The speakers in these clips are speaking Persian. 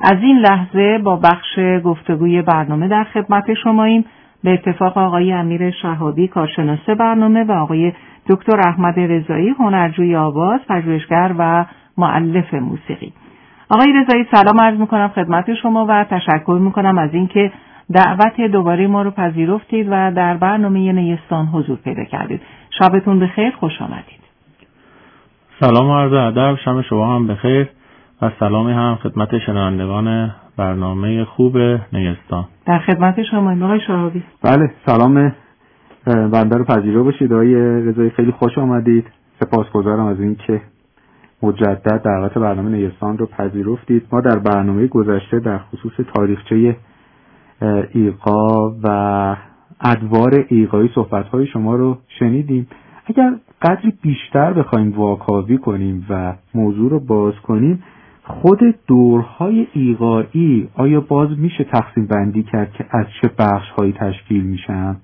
از این لحظه با بخش گفتگوی برنامه در خدمت شماییم. به اتفاق آقای امیر شهابی کارشناس برنامه و آقای دکتر احمد رضایی هنرجوی آواز، پژوهشگر و مؤلف موسیقی. آقای رضایی سلام عرض میکنم خدمت شما و تشکر میکنم از اینکه دعوت دوباره ما رو پذیرفتید و در برنامه نیستان حضور پیدا کردید. شبتون بخیر، خوش آمدید. سلام و عرض ادب، شب شما هم بخیر و سلامی هم خدمت شنوندگان برنامه خوب نیستان. در خدمت شما آقای شهابی. بله، سلام بنده رو پذیرا باشید آقای رضایی، خیلی خوش آمدید. سپاسگزارم از اینکه مجدد دعوت برنامه نیستان رو پذیرفتید. ما در برنامه گذشته در خصوص تاریخچه ایقا و ادوار ایقایی صحبت‌های شما رو شنیدیم. اگر قدری بیشتر بخوایم واکاوی کنیم و موضوع رو باز کنیم، خود دورهای ایقایی آیا باز میشه تقسیم بندی کرد که از چه بخش‌هایی تشکیل میشن؟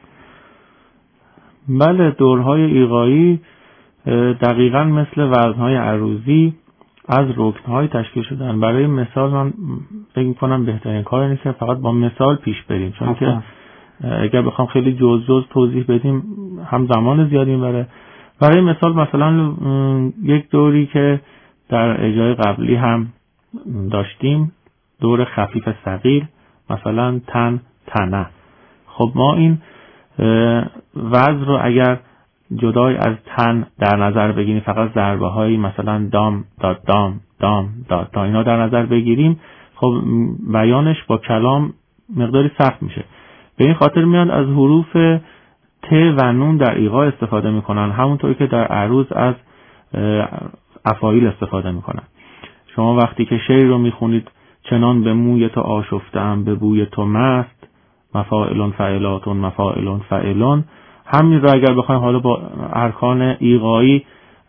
بله، دورهای ایقایی دقیقاً مثل وزنهای عروضی از رکن‌های تشکیل شدن. برای مثال من فکر می‌کنم بهترین کار نیست فقط با مثال پیش بریم، چون که اگر بخوام خیلی جزء توضیح بدیم هم زمان زیادی میبره. برای مثال مثلا یک دوری که در اجرای قبلی هم داشتیم، دور خفیف ثقیل، مثلا تن تنه. خب ما این وزن رو اگر جدای از تن در نظر بگیریم، فقط ضربه هایی مثلا دام داد دام دام داد تا اینا در نظر بگیریم، خب بیانش با کلام مقداری سخت میشه. به این خاطر میاد از حروف ت و نون در ایقا استفاده میکنن، همونطوری که در عروض از افاعیل استفاده میکنن. شما وقتی که شعر رو میخونید، چنان به موی تو آشفتم به بوی تو مست، مفاعلون فعلاتون مفاعلون فعلون، همین رو اگر بخوایم حالا با ارکان ایقایی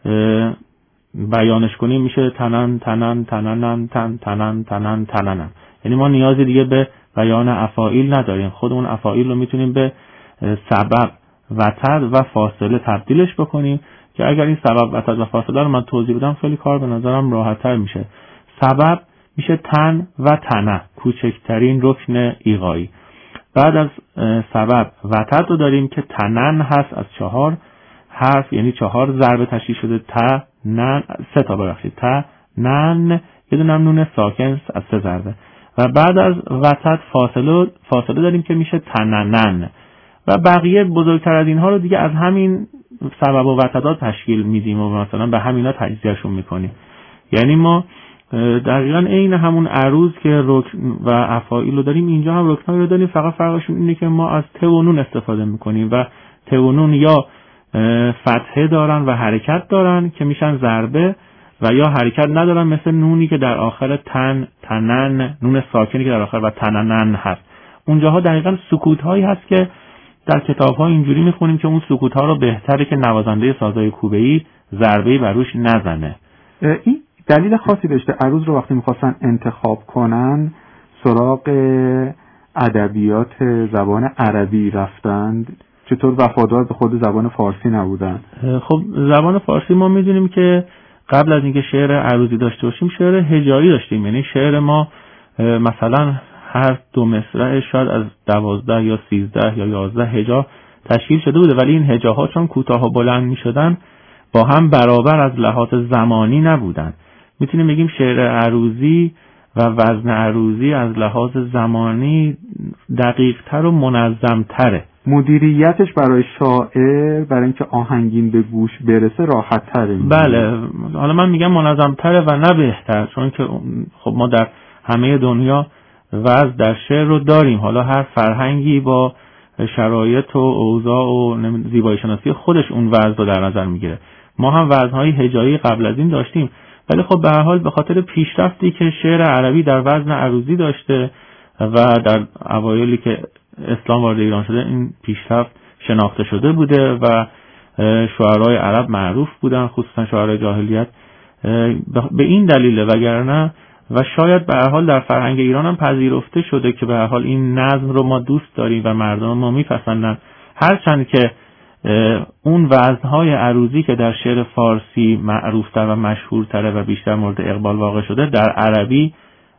بیانش کنیم میشه تنن تنن تننن تن تنن تنن تننن. یعنی ما نیازی دیگه به بیان افاعیل نداریم، خودمون افاعیل رو میتونیم به سبب وتد و فاصله تبدیلش بکنیم که اگر این سبب وتد و فاصله رو من توضیح بدم خیلی کار به نظرم راحت‌تر میشه. سبب میشه تن و تنه، کوچکترین رکن ایقایی. بعد از سبب وتد رو داریم که تنن هست، از 4 حرف یعنی 4 ضربه تشکیل شده، ت نن 3 تا ببخشید، ت نن یه دونه نون ساکن از 3 ضربه. و بعد از وتد فاصله داریم که میشه تننن و بقیه بزرگتر از اینها رو دیگه از همین سبب و وتدات تشکیل میدیم و مثلا به همینا تجزیهشون میکنیم. یعنی ما دقیقاً عین همون عروض که رکن و افاعیل رو داریم، اینجا هم رکن‌ها رو داریم، فقط فرقشون اینه که ما از ت و نون استفاده میکنیم و ت و نون یا فتحه دارن و حرکت دارن که میشن ضربه، و یا حرکت ندارن مثل نونی که در آخر تن تنن، نون ساکنی که در آخر و تننن هست. اونجاها دقیقاً سکوت هایی هست که در کتاب ها اینجوری میخونیم که اون سکوت ها رو بهتره که نوازنده سازهای کوبه‌ای ضربه‌ای بر روش نزنه. این دلیل خاصی داشته عروض رو وقتی میخواستن انتخاب کنن سراغ ادبیات زبان عربی رفتند؟ چطور وفادار به خود زبان فارسی نبودن؟ خب زبان فارسی ما میدونیم که قبل از اینکه شعر عروضی داشته باشیم شعر هجایی داشتیم. یعنی شعر ما مثلا هر 2 مصرع شاید از 12 یا 13 یا 11 هجا تشکیل شده بوده، ولی این هجاها چون کوتاه و بلند میشدن با هم برابر از لحاظ زمانی نبودن. میتونیم بگیم شعر عروضی و وزن عروضی از لحاظ زمانی دقیق‌تر و منظم‌تره. مدیریتش برای شاعر برای اینکه آهنگین به گوش برسه راحت‌تره. بله، حالا من میگم منظم‌تره و نه بهتر، چون که خب ما در همه دنیا وزن در شعر رو داریم. حالا هر فرهنگی با شرایط و اوضاع و زیبایی شناسی خودش اون وزن رو در نظر میگیره. ما هم وزن‌های هجایی قبل از این داشتیم، ولی خب به هر حال به خاطر پیشرفتی که شعر عربی در وزن عروضی داشته و در اوایلی که اسلام وارد ایران شده این پیشرفت شناخته شده بوده و شعرای عرب معروف بودن، خصوصا شعرای جاهلیت. به این دلیل، وگرنه و شاید به هر حال در فرهنگ ایران هم پذیرفته شده که به هر حال این نظم رو ما دوست داریم و مردم ما میپسندن، هرچند که اون وزنهای عروضی که در شعر فارسی معروفتر و مشهورتره و بیشتر مورد اقبال واقع شده در عربی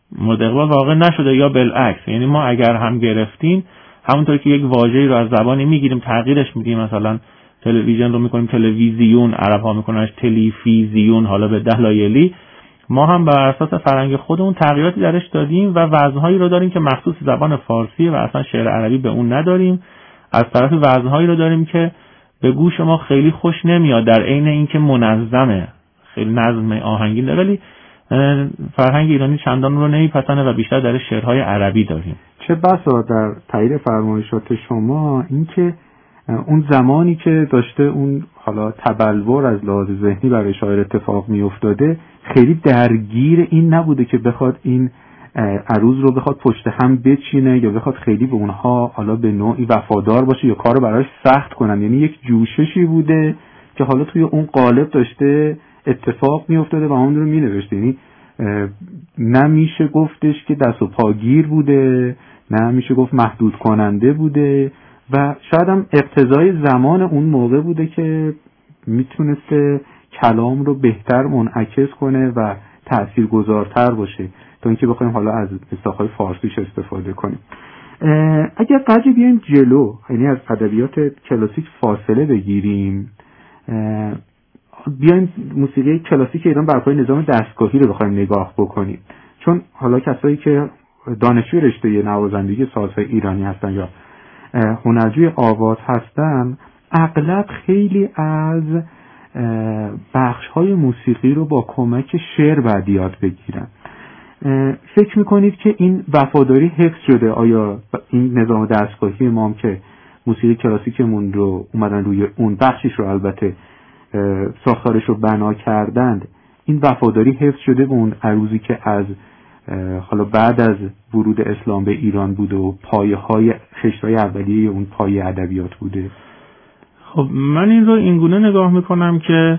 مورد اقبال واقع نشده یا بالعکس. یعنی ما اگر هم گرفتیم، همونطور که یک واژه‌ای رو از زبانی میگیریم تغییرش میدیم، مثلا تلویزیون رو میکنیم تلویزیون، عرب ها میکننش تلیفیزیون، حالا به دلایلی، ما هم بر اساس فرهنگ خودمون تغییراتی درش دادیم و وزنهایی رو داریم که مخصوص زبان فارسی و اصلا شعر عربی به اون نداریم. از طرف وزنهایی رو داریم که به گوش ما خیلی خوش نمیاد، در عین اینکه منظمه، خیلی نظم آهنگین داره، ولی فرهنگ ایرانی چندان رو نمیپسنده و بیشتر در شعرهای عربی داریم. چه بسا در تایید فرمایشات شما اینکه اون زمانی که داشته اون حالا تبلور از لحاظ ذهنی برای شاعر اتفاق میافتاده، خیلی درگیر این نبوده که بخواد این عروض رو بخواد پشت هم بچینه یا بخواد خیلی به اونها حالا به نوعی وفادار باشه یا کارو براش سخت کنن. یعنی یک جوششی بوده که حالا توی اون قالب داشته اتفاق میافتاده و اون رو مینوشته. یعنی نمیشه گفتش که دست و پاگیر بوده، نمیشه گفت محدود کننده بوده و شاید هم اقتضای زمان اون موقع بوده که میتونسته کلام رو بهتر منعکس کنه و تأثیرگذارتر باشه تا اینکه بخوایم حالا از مصداق‌های فارسیش استفاده کنیم. اگر قدری بیایم جلو، یعنی از ادبیات کلاسیک فاصله بگیریم، بیایم موسیقی کلاسیک ایران بر پایه نظام دستگاهی رو بخوایم نگاه بکنیم، چون حالا کسایی که دانشجوی رشته نوازندگی سازهای ایرانی هستن یا هنرجوی آواز هستن، اغلب خیلی از بخش‌های موسیقی رو با کمک شعر باید یاد بگیرن. فکر میکنید که این وفاداری حفظ شده؟ آیا این نظام دستگاهی ما هم که موسیقی کلاسیکمون رو اومدن روی اون بخشش رو البته ساختارش رو بنا کردند، این وفاداری حفظ شده به اون عروضی که از حالا بعد از ورود اسلام به ایران بوده و پایه‌های خشت‌های اولیه اون پایه ادبیات بوده؟ خب من این رو اینگونه نگاه میکنم که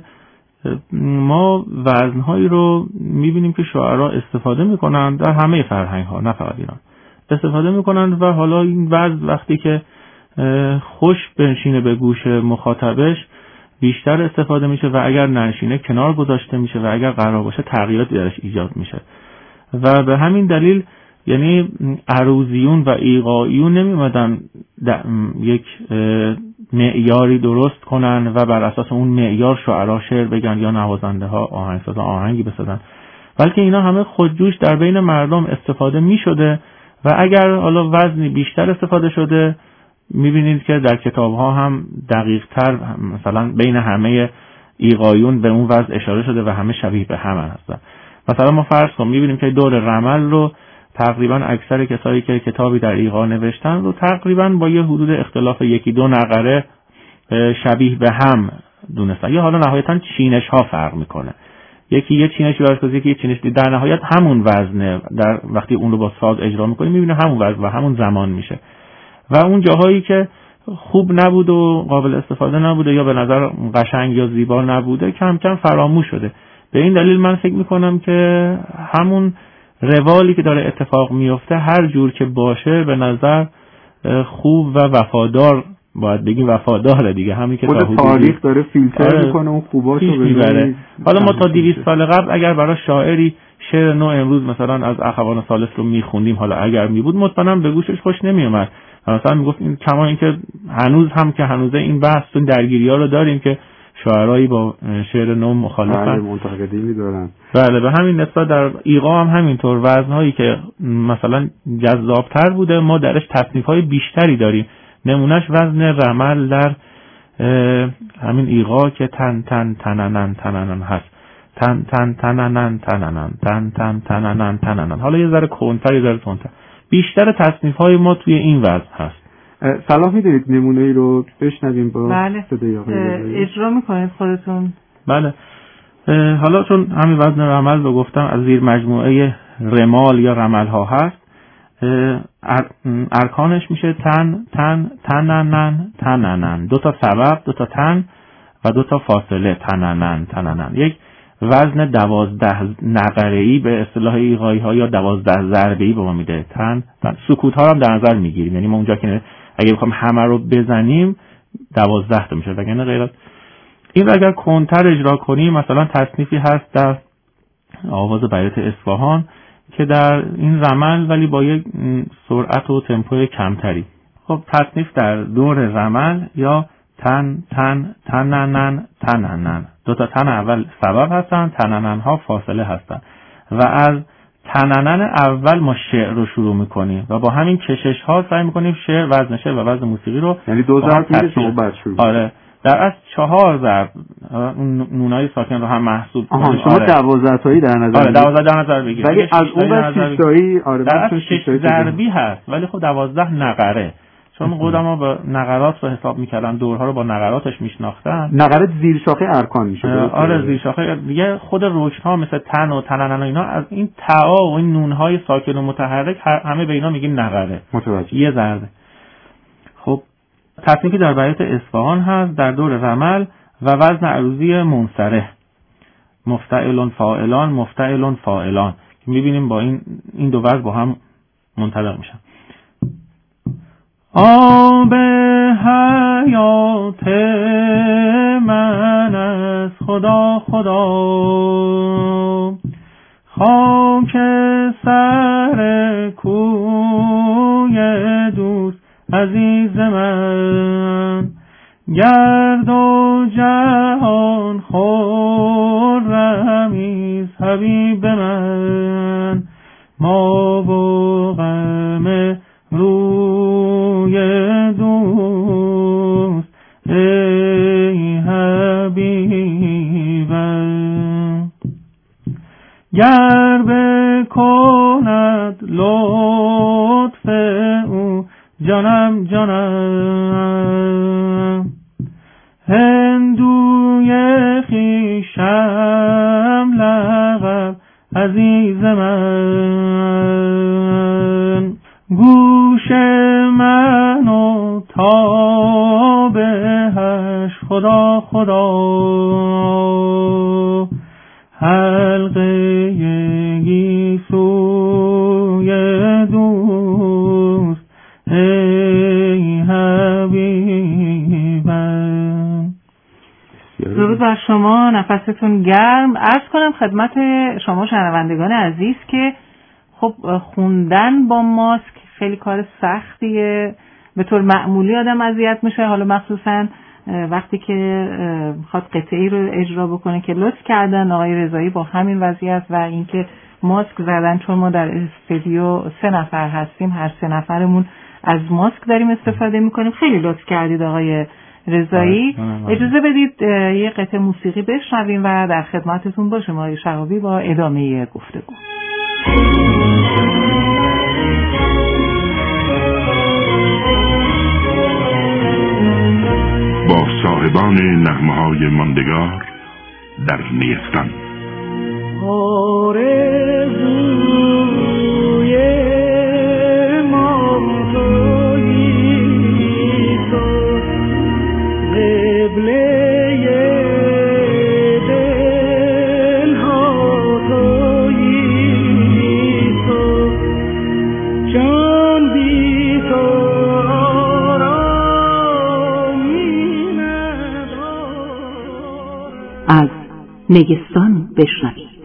ما وزنهایی رو میبینیم که شاعرها استفاده میکنن در همه فرهنگ‌ها، نه فقط ایران استفاده میکنن و حالا این وزن وقتی که خوش بنشینه به گوش مخاطبش بیشتر استفاده میشه و اگر ننشینه کنار گذاشته میشه و اگر قرار باشه تغییراتی درش ایجاد میشه و به همین دلیل یعنی عروضیون و ایقاعیون نمیمدن یک معیاری درست کنن و بر اساس اون معیار شعرا شعر بگن یا نوازنده ها آهنگسازا آهنگی بسازن، بلکه اینا همه خودجوش در بین مردم استفاده میشده و اگر حالا وزنی بیشتر استفاده شده میبینید که در کتاب ها هم دقیق تر مثلا بین همه ایقاعیون به اون وزن اشاره شده و همه شبیه به هم هستن. مثلا ما فرض کنیم میبینیم که دور رمل رو تقریبا اکثر کسایی که کتابی در ایقاع نوشتن رو تقریبا با یه حدود اختلاف 1-2 نقره شبیه به هم دونستن، یا حالا نهایتا چینش ها فرق میکنه، یکی یه چینش برساز یکی یه چینش، در نهایت همون وزنه، در وقتی اون رو با ساز اجرا میکنیم میبینه همون وزن و همون زمان میشه و اون جاهایی که خوب نبود و قابل استفاده نبوده یا به نظر قشنگ یا زیبا نبوده کم کم فراموش شده. به این دلیل من فکر میکنم که همون روالی که داره اتفاق میفته هر جور که باشه به نظر خوب و وفادار، باید بگیم وفاداره دیگه، همین که خود تاریخ داره فیلتر میکنه اون خوباشو ببره. حالا ما تا 200 سال قبل اگر برای شاعری شعر نو امروز مثلا از اخوان ثالث رو میخوندیم، حالا اگر میبود مطمئنم به گوشش خوش نمیومد، مثلا میگفت این کما اینکه هنوز هم که هنوزه این بحث و درگیری‌ها رو داریم که شاعرایی با شعر نو مخالفن، منتقدی دارن. بله، به همین نسبت در ایقاع هم همینطور وزنهایی که مثلا جذابتر بوده ما درش تصنیف‌های بیشتری داریم. نمونهش وزن رمل در همین ایقاع که تن تن تننن تننن هست، تن تن تننن تننن تن تن تننن تننن، حالا یه ذره کنتر یه ذره تندتر، بیشتر تصنیف‌های ما توی این وزن هست. صلاح می‌دونید نمونه‌ای رو بشنویم با بله. اجرا می‌کنید خودتون؟ بله. حالا چون همین وزن رمل رو گفتم از زیر مجموعه رمال یا رمل‌ها هست، ارکانش میشه تن تن تننن تننن، 2 تا سبب، 2 تا تن و 2 تا فاصله، تننن تننن، یک وزن 12 نقره‌ای به اصطلاح ایقاعی‌ها یا 12 ضربه‌ای به ما میده. تن سکوت‌ها هم در نظر میگیریم، یعنی ما اونجا که اگه بخوام همه رو بزنیم 12 تا میشه، وگرنه غیر این رو اگر کنتر اجرا کنیم مثلا تصنیفی هست در آواز بیات اصفهان که در این رمل ولی با یک سرعت و تمپوی کمتری. خب تصنیف در دور رمل یا تن تن تننن تننن. دو تا تن اول سبب هستن، تننن ها فاصله هستن و از تننن اول ما شعر رو شروع میکنیم و با همین کشش ها سعی میکنیم شعر، وزن شعر و وزن موسیقی رو، یعنی 2 ضرب میشه شما بعد شروع. آره در از 4 ضرب نونای ساکن رو هم محسوب کنیم. شما 12 تایی در نظر. آره 12 در نظر بگیرید. ولی از اون بعد 6 تایی آره در از 6 ضربی هست ولی خب 12 نقره. چون قدما با نقرات رو حساب میکردن، دورها رو با نقراتش میشناختن. نقرات زیر شاخه ارکان میشه. آره زیر شاخه دیگه. خود رکن ها مثل تن و تننن و اینا از این تعا و این نونهای ساکن و متحرک همه به اینا میگیم نقره. متوجه. یه ضربه. خب تصنیفی در بیات اصفهان هست در دور رمل و وزن عروضی منصرح، مفتعلون فاعلان مفتعلون فاعلان. میبینیم با این دو وزن با هم منطبق میشن. آب حیات من از خدا خدا، خاک سر کوی دوست عزیز من، گرد و جهان خرمیز حبیب من، ما و غم روی دوست ای حبیبم، گر بکند لطف او جانم جانم، هندوی خویشم لقب عزیز من، گوش من و تابهش خدا خدا، حلقه گیسوی دوست ای حبیبم. درود بر شما، نفستون گرم. عرض کنم خدمت شما شنوندگان عزیز که خب خوندن با ماسک خیلی کار سختیه، به طور معمولی آدم اذیت میشه، حالا مخصوصا وقتی که میخواد قطعی رو اجرا بکنه که لطف کردن آقای رضایی با همین وضعیت و اینکه ماسک زدن، چون ما در استودیو 3 نفر هستیم، هر 3 نفرمون از ماسک داریم استفاده میکنیم. خیلی لطف کردید آقای رضایی. اجازه بدید یه قطعه موسیقی بشنویم و در خدمتتون باشیم آقای شهابی با ادامه گفتگو. با صاحبان نغمه‌های ماندگار در نیستان. آرزوی ما تویی تو، قبله دلها تویی تو، جان بی تو از نیستان بشنوید.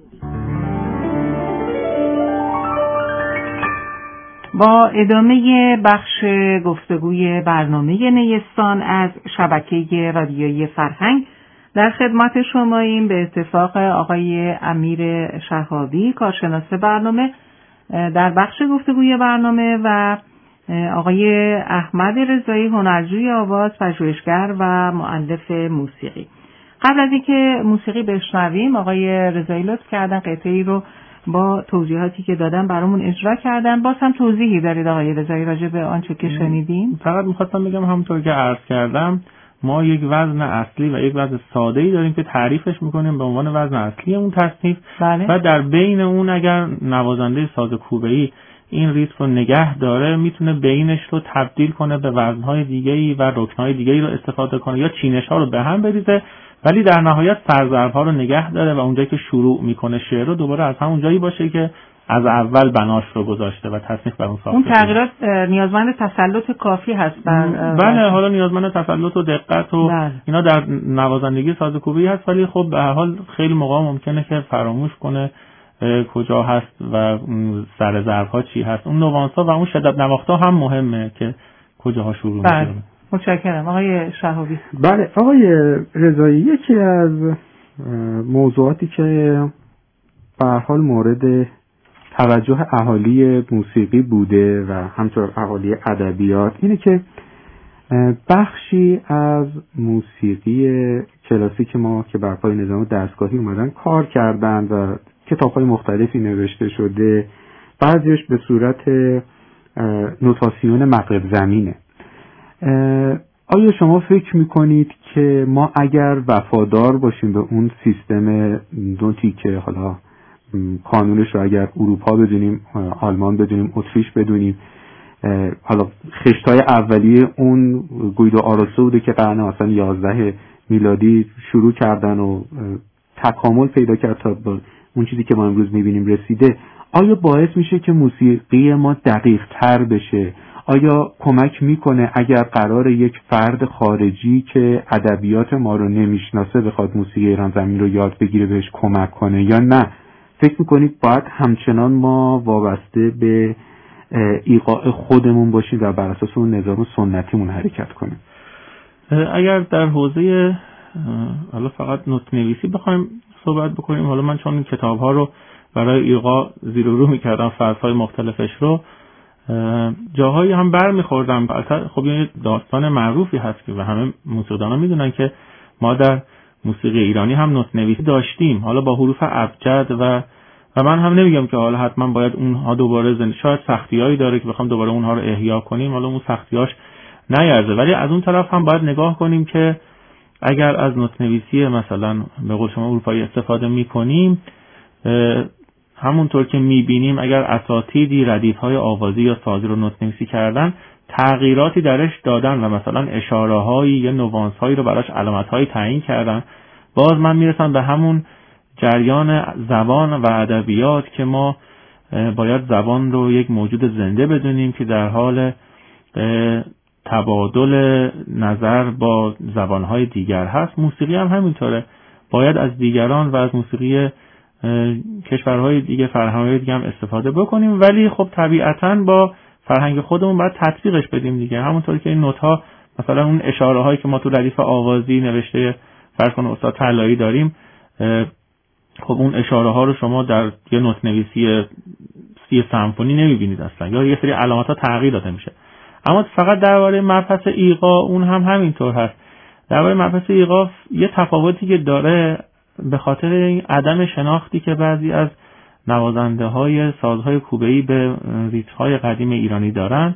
با ادامه بخش گفتگوی برنامه نیستان از شبکه رادیویی فرهنگ در خدمت شماییم. به اتفاق آقای امیر شهابی کارشناس برنامه در بخش گفتگوی برنامه و آقای احمد رضایی هنرجوی آواز، پژوهشگر و مؤلف موسیقی. قبل از اینکه موسیقی بشنویم آقای رضایی لطف کردن قطعی رو با توضیحاتی که دادن برامون اجرا کردن. باز هم توضیحی دارید آقای رضایی راجع به آنچه که شنیدیم؟ فقط می‌خواستم بگم همونطور که عرض کردم ما یک وزن اصلی و یک وزن ساده‌ای داریم که تعریفش می‌کنیم به عنوان وزن اصلی اون تصنیف. بله. و در بین اون اگر نوازنده ساز کوبه‌ای این ریتم رو نگه داره میتونه بینش رو تبدیل کنه به وزن‌های دیگه‌ای و رکن‌های دیگه‌ای رو استفاده کنه یا چینش‌ها رو به هم بریزه، ولی در نهایت سرضرب‌ها رو نگه داره و اونجایی که شروع میکنه شعر رو دوباره از همون جایی باشه که از اول بناش رو گذاشته و تصنیف بر اون ساخته. اون تغییرات نیازمند تسلط کافی هست بله، حالا نیازمند تسلط و دقت و اینا در نوازندگی ساز کوبه‌ای هست، ولی خب به هر حال خیلی موقع ممکنه که فراموش کنه کجا هست و سر ضرب ها چی هست، اون نوانس ها و اون شدت نواخت ها هم مهمه که کجاها شروع میشه. متشکرم. آقای شهابی. بله آقای رضایی، یکی از موضوعاتی که به هر حال مورد توجه اهالی موسیقی بوده و همچنین اهالی ادبیات اینه که بخشی از موسیقی کلاسیک ما که بر پای نظام دستگاهی اومدن کار کردن و کتاب‌های مختلفی نوشته شده، بعضیش به صورت نوتاسیون مغرب زمینه. آیا شما فکر میکنید که ما اگر وفادار باشیم به اون سیستم نوتی که حالا کانونش رو اگر اروپا بدونیم، آلمان بدونیم، اتریش بدونیم، حالا خشتای اولیه اون گویدو آراسو بوده که قرن مثلا 11 میلادی شروع کردن و تکامل پیدا کرد تا به اون چیزی که ما امروز میبینیم رسیده، آیا باعث میشه که موسیقی ما دقیق تر بشه؟ آیا کمک میکنه اگر قرار یک فرد خارجی که ادبیات ما رو نمیشناسه بخواد موسیقی ایران زمین رو یاد بگیره بهش کمک کنه، یا نه فکر میکنید باید همچنان ما وابسته به ایقاع خودمون باشیم و بر اساس اون نظام سنتیمون حرکت کنیم؟ اگر در حوزه حالا فقط نوت نویسی بخوایم صحبت بکنیم، حالا من چون این کتاب ها رو برای ایقاع زیر و رو میکردم، فصل‌های مختلفش رو جاهایی هم برمیخوردم. خب این داستان معروفی هست که و همه موسیقیدانا میدونن که ما در موسیقی ایرانی هم نوت نویسی داشتیم، حالا با حروف ابجد و من هم نمیگم که حالا حتما باید اونها دوباره شاید سختیایی داره که بخوام دوباره اونها رو احیا کنیم، حالا اون سختیاش نیارزه، ولی از اون طرف هم باید نگاه کنیم که اگر از نوت نویسی مثلا به قول شما اروپایی استفاده میکنیم، همونطور که میبینیم اگر اساتیدی ردیف‌های آوازی یا سازی رو نوت نویسی کردن، تغییراتی درش دادن و مثلا اشاره‌هایی یا نوانس‌هایی رو براش علامت‌هایی تعیین کردن، باز من میرسم به همون جریان زبان و ادبیات که ما باید زبان رو یک موجود زنده بدونیم که در حال تبادل نظر با زبان‌های دیگر هست. موسیقی هم همینطوره، باید از دیگران و از موسیقی کشورهای دیگه، فرهنگ‌های دیگه هم استفاده بکنیم، ولی خب طبیعتاً با فرهنگ خودمون باید تطبیقش بدیم دیگه. همونطور که این نوت‌ها مثلا اون اشاره‌هایی که ما تو ردیف آوازی نوشته فرض کن استاد طلایی داریم، خب اون اشاره‌ها رو شما در یه نوت نویسی سمفونی نمی‌بینید اصلا، یا یه سری علامت‌ها تغییر داده میشه. اما فقط درباره مبحث ایقاع اون هم همینطور هست. درباره مبحث ایقاع یه تفاوتی که داره به خاطر این عدم شناختی که بعضی از نوازنده‌های سازهای کوبه‌ای به ریتم‌های قدیم ایرانی دارن،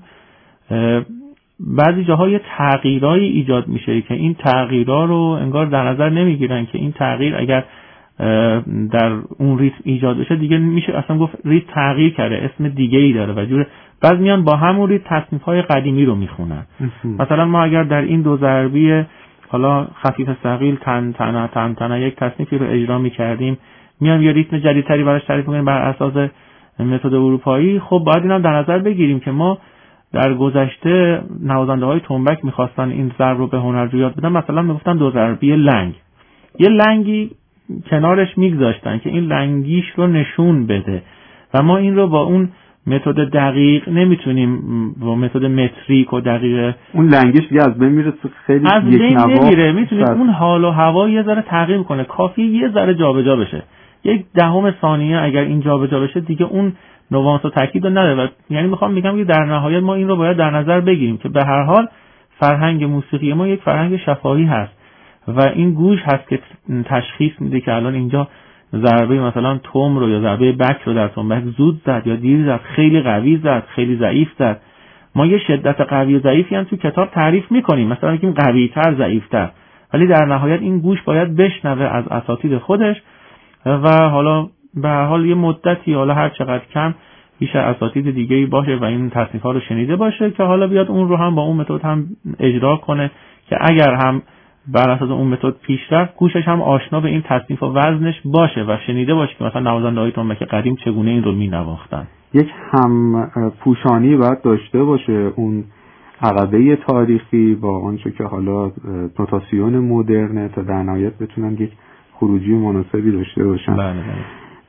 بعضی جاهای تغییرایی ایجاد میشه که این تغییرها رو انگار در نظر نمیگیرن که این تغییر اگر در اون ریتم ایجاد بشه دیگه میشه اصلا گفت ریتم تغییر کرده، اسم دیگه‌ای داره و جوره. بعضی میان با همون ریتم تصنیف‌های قدیمی رو میخونن. مثلا ما اگر در این دو ضربی حالا خفیف ثقیل تن تن تن تن یک تصنیفی رو اجرا می‌کردیم، میام یه ریتم جدیدتری براش تعریف می‌کنیم بر اساس متد اروپایی. خب باید اینا در نظر بگیریم که ما در گذشته نوازنده‌های تنبک می‌خواستن این ضرب رو به هنرجو یاد بدن، مثلا میگفتن دو ضربی لنگ، یه لنگی کنارش میگذاشتن که این لنگیش رو نشون بده و ما این رو با اون متد دقیق نمیتونیم، با متد متریک و دقیق اون لنگش دیگه از بین میره، خیلی از بین نمیره، میتونید اون حال و هوا یه ذره تغییر کنه، کافی یه ذره جابجا بشه، 0.1 ثانیه اگر این جابجا بشه دیگه اون نوانس و تاکید نداره. و یعنی میخوام بگم که در نهایت ما این رو باید در نظر بگیریم که به هر حال فرهنگ موسیقی ما یک فرهنگ شفاهی هست و این گوش هست که تشخیص میده که الان اینجا ضربه مثلا تم رو یا ضربه بک رو در تنبک زود زد یا دیر زد، خیلی قوی زد، خیلی ضعیف زد. ما یه شدت قوی و ضعیفی هم تو کتاب تعریف میکنیم، مثلا میگیم قوی تر، ضعیف تر، ولی در نهایت این گوش باید بشنوه از اساتید خودش و حالا به هر حال یه مدتی، حالا هر چقدر کم، بیش از اساتید دیگه‌ای باشه و این تصنیف‌ها رو شنیده باشه که حالا بیاد اون رو هم با اون متد هم اجرا کنه که اگر هم بر اساس اون متد پیش رفت، گوشش هم آشنا به این تصنیف و وزنش باشه و شنیده باشه که مثلا نوازنده‌های تنبک قدیم چگونه این رو می‌نواختن. یک هم پوشانی باید داشته باشه اون عقبه تاریخی با آنچه که حالا نوتاسیون مدرنه تا در نهایت بتونن یک خروجی مناسبی داشته باشن. بله.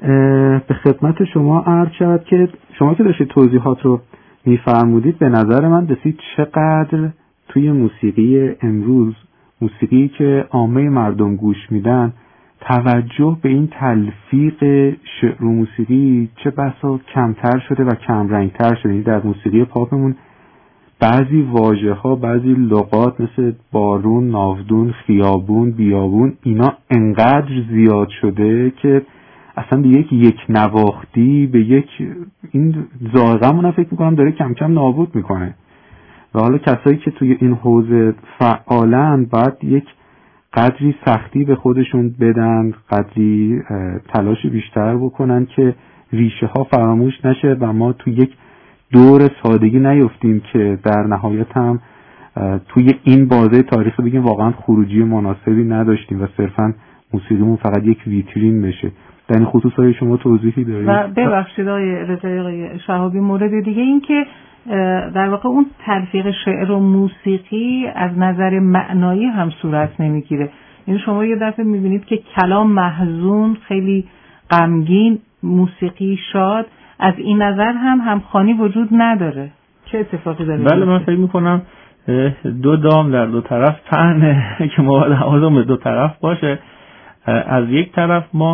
به خدمت شما عرض شد که شما که داشتید توضیحات رو میفرمودید، به نظر من رسید چقدر توی موسیقی امروز، موسیقی که عامه مردم گوش میدن، توجه به این تلفیق شعر و موسیقی چه بسا کمتر شده و کم رنگتر شده. در موسیقی پاپمون بعضی واژه ها، بعضی لغات مثل بارون، ناودون، خیابون، بیابون، اینا انقدر زیاد شده که اصلا به یک نواختی، به یک این ذائقه‌مون فکر میکنم داره کم کم نابود میکنه. و حالا کسایی که توی این حوزه فعالن باید یک قدری سختی به خودشون بدن، قدری تلاش بیشتر بکنن که ریشه ها فراموش نشه و ما توی یک دور سادگی نیفتیم که در نهایت هم توی این بازه تاریخ بگیم واقعا خروجی مناسبی نداشتیم و صرفا موسیقیمون فقط یک ویترین بشه. در این خصوص های شما توضیحی دارید؟ و ببخشید آقای شهابی، مورد دیگه این که در واقع اون تلفیق شعر و موسیقی از نظر معنایی هم صورت نمیگیره. یعنی شما یه دفعه میبینید که کلام محزون، خیلی غمگین، موسیقی شاد، از این نظر هم همخوانی وجود نداره. چه اتفاقی داره؟ بله، من فکر میکنم دو دام در دو طرف پهنه که ما باید حواسمون به دو طرف باشه. از یک طرف ما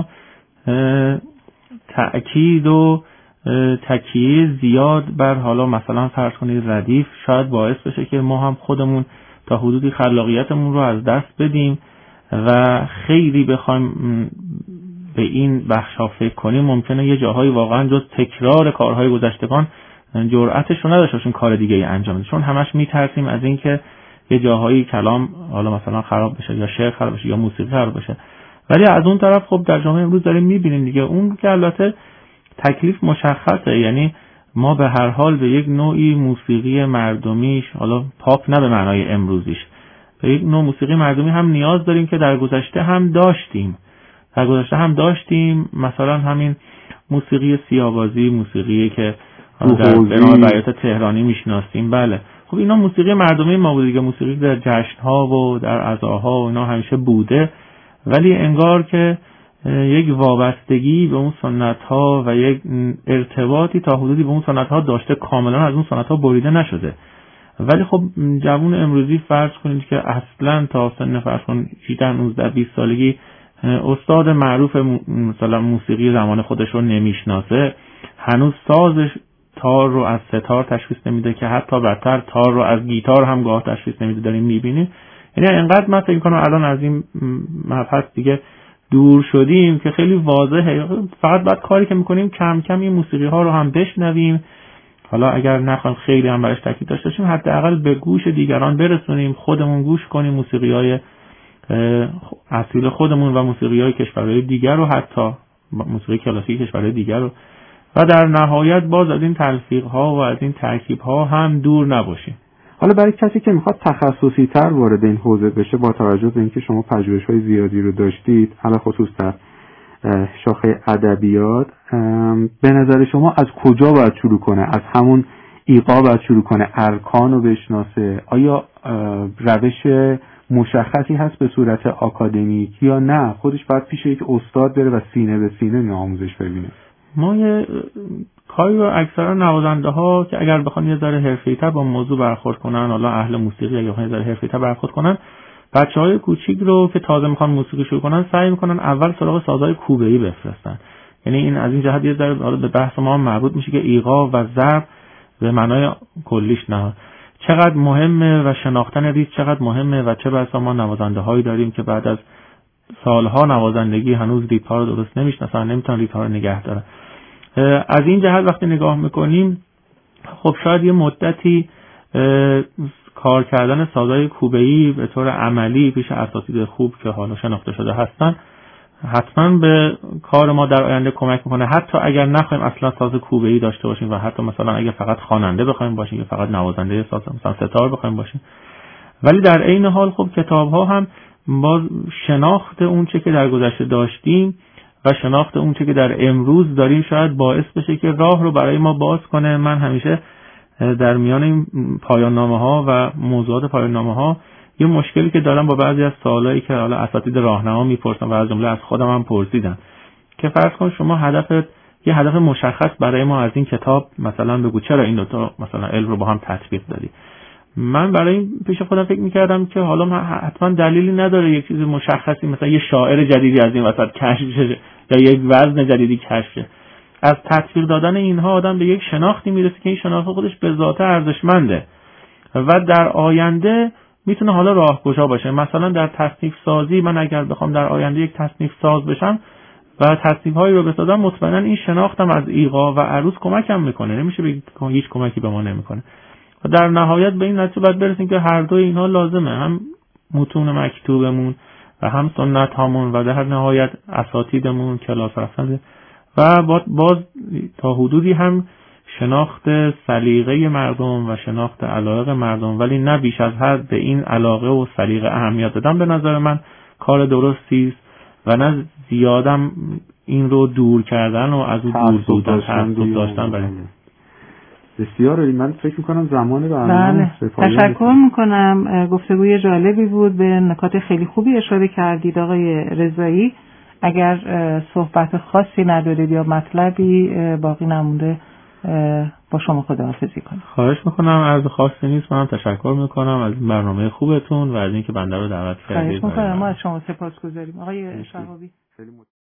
تأکید و تکیه زیاد بر حالا مثلا فرض کنید ردیف شاید باعث بشه که ما هم خودمون تا حدودی خلاقیتمون رو از دست بدیم و خیلی بخوایم به این بخشا فکر کنیم ممکنه یه جاهایی واقعا جز تکرار کارهای گذشتگان جرأتش رو نداشته باشیم کار دیگه ای انجام بدیم، چون همش میترسیم از اینکه یه جاهایی کلام حالا مثلا خراب بشه یا شعر خراب بشه یا موسیقی خراب بشه. ولی از اون طرف خب در جامعه امروز داریم میبینیم دیگه اون که البته تکلیف مشخصه، یعنی ما به هر حال به یک نوعی موسیقی مردمیش، حالا پاپ نه به معنای امروزیش، به یک نوع موسیقی مردمی هم نیاز داریم که در گذشته هم داشتیم. مثلا همین موسیقی سیاوازی، موسیقی که در بنای بیات تهرانی میشناسیم، بله خب اینا موسیقی مردمی ما بود دیگه، موسیقی در جشن‌ها و در عزاها و اینا همیشه بوده، ولی انگار که یک وابستگی به اون سنت‌ها و یک ارتباطی تا حدودی به اون سنت‌ها داشته، کاملا از اون سنت‌ها بریده نشده. ولی خب جوان امروزی فرض کنید که اصلا تا سن فرض کنید 18 19 20 سالگی استاد معروف مثلا موسیقی زمان خودش رو نمیشناسه، هنوز سازش تار رو از ستار تشخیص نمیده، که حتی بدتر تار رو از گیتار هم گاه تشخیص نمیده. داریم میبینیم یعنی انقدر من فکر می‌کنم الان از این مبحث دیگه دور شدیم که خیلی واضحه، فقط بعد کاری که میکنیم کم کم این موسیقی ها رو هم بشنویم، حالا اگر نخوایم خیلی هم براش تاکید داشته باشیم حداقل به گوش دیگران برسونیم، خودمون گوش کنیم موسیقی‌های اصیل خودمون و موسیقی‌های کشورهای دیگر رو، حتی موسیقی کلاسیک کشورهای دیگر رو، و در نهایت باز از این تلفیق‌ها و از این ترکیب‌ها هم دور نباشیم. حالا برای کسی که میخواد تخصصی تر وارد این حوزه بشه، با توجه به اینکه شما پژوهش‌های زیادی رو داشتید، علاوه خصوص در شاخه ادبیات، به نظر شما از کجا باید شروع کنه؟ از همون ایقاع باید شروع کنه، ارکان رو بشناسه؟ آیا روش مشخصی هست به صورت آکادمیک یا نه خودش باید پیش یک استاد بره و سینه به سینه آموزش ببینه؟ ما یه کاری رو اکثرا نوازنده ها که اگر بخوان یه ذره حرفه‌ای‌تر با موضوع برخورد کنن، حالا اهل موسیقی اگه بخوان یه ذره حرفه‌ای‌تر برخورد کنن، بچه‌های کوچیک رو که تازه میخوان موسیقی شروع کنن سعی میکنن اول سراغ سازهای کوبه‌ای بفرستن. یعنی این از این جهت یه ذره حالا به بحث ما مربوط میشه که ایقاع و ضرب به معنای کلیش نه چقدر مهمه و شناختن ریتم چقدر مهمه، و چه بسا ما نوازنده‌هایی داریم که بعد از سالها نوازندگی هنوز ریتم‌ها رو درست نمیشناسن، نمیتونن ریتم‌ها رو نگه دارن. از این جهت وقتی نگاه میکنیم خب شاید یه مدتی کار کردن سازهای کوبه‌ای به طور عملی پیش اساتید خوب که حالا شناخته شده هستن حتما به کار ما در آینده کمک میکنه، حتی اگر نخوایم اصلا ساز کوبه‌ای داشته باشیم و حتی مثلا اگر فقط خواننده بخوایم باشیم یا فقط نوازنده ساز مثلا ستار بخوایم باشیم. ولی در عین حال خب کتاب‌ها هم باز شناخت اون چه که در گذشته داشتیم و شناخت اون چه که در امروز داریم شاید باعث بشه که راه رو برای ما باز کنه. من همیشه در میان این پایان نامه‌ها و موضوعات پایان نامه‌ها یه مشکلی که دارم با بعضی از سوالایی که حالا اساتید راهنما میپرسن و از جمله از خودم هم پرسیدن، که فرض کن شما یه هدف مشخص برای ما از این کتاب مثلا بگو چرا این دوتا مثلا علم رو با هم تطبیق دادی. من برای این پیش خودم فکر میکردم که حالا حتما دلیلی نداره یک چیز مشخصی مثلا یه شاعر جدیدی از این وسط کشف شه یا یک وزن جدیدی کشف شه. از تطبیق دادن اینها آدم به یک شناختی میرسه که این شناخت خودش به ذات ارزشمنده و در آینده میتونه حالا راهگشا باشه. مثلا در تصنیف سازی من اگر بخوام در آینده یک تصنیف ساز بشم و تصنیف هایی رو بسازم، مطمئنا این شناختم از ایقاع و عروض کمکم میکنه. نمیشه بگید که هیچ کمکی به ما نمیکنه. و در نهایت به این نتیجه باید برسیم که هر دوی اینها لازمه، هم متون مکتوبمون و هم سنت هامون و در نهایت اساتیدمون، کلاس رفتن و باز تا حدودی هم شناخت سلیقه مردم و شناخت علاقه مردم، ولی نه بیش از حد به این علاقه و سلیقه اهمیت دادن به نظر من کار درستی است و نه زیادم این رو دور کردن و از اون دور داشتن برای بسیار عالی. من فکر میکنم زمان برنامه تشکر میکنم. گفتگوی جالبی بود، به نکات خیلی خوبی اشاره کردید آقای رضایی. اگر صحبت خاصی ندارید یا مطلبی باقی نمونده با شما خداحافظی کنم. خواهش میکنم، عرض خاصی نیست. من تشکر میکنم از برنامه خوبتون و از اینکه بنده رو دعوت کردید. خواهش میکنم. ما از شما سپاسگزاریم آقای شهابی.